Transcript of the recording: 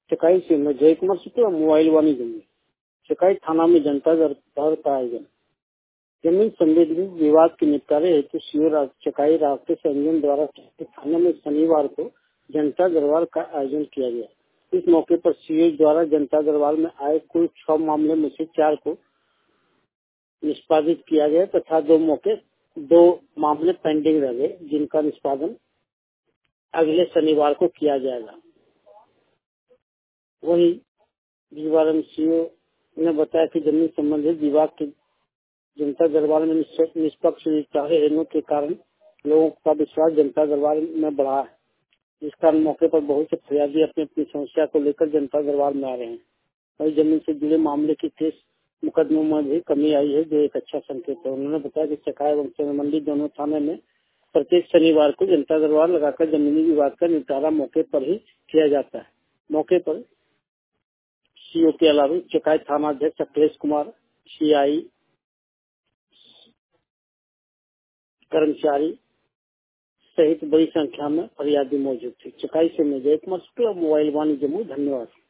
चकाई से मैं जय कुमार शुक्ला, मोबाइल वाणी जमुई। चकाई थाना में जनता दरबार का आयोजन। जमीन संबंधी विवाद के निपटारे हेतु सीओ चकाई राकेश रंजन द्वारा थाना में शनिवार को जनता दरबार का आयोजन किया गया। इस मौके पर सीओ द्वारा जनता दरबार में आए कुल 6 मामले में से 4 को निष्पादित किया गया तथा 2 मामले पेंडिंग रह गए, जिनका निष्पादन अगले शनिवार को किया जाएगा। वहीं सीओ ने बताया कि जमीन संबंधित विभाग के जनता दरबार में निष्पक्ष निपटारे होने के कारण लोगों का विश्वास जनता दरबार में बढ़ा है, जिस कारण मौके पर बहुत से फरियादी अपनी अपनी समस्या को लेकर जनता दरबार में आ रहे हैं। वही जमीन से जुड़े मामले की केस मुकदमों में भी कमी आई है, जो एक अच्छा संकेत है। उन्होंने बताया कि चकाई एवं संबंधी दोनों थाने में प्रत्येक शनिवार को जनता दरबार लगाकर जमीनी विवाद का निपटारा मौके पर ही किया जाता है। मौके पर सीओ के अलावा चकाई थाना अध्यक्ष अखिलेश कुमार, सीआई, कर्मचारी सहित बड़ी संख्या में फरियादी मौजूद थे। चकाई से मैं जय कुमार शुक्ला, मोबाइल वाणी जमुई। धन्यवाद।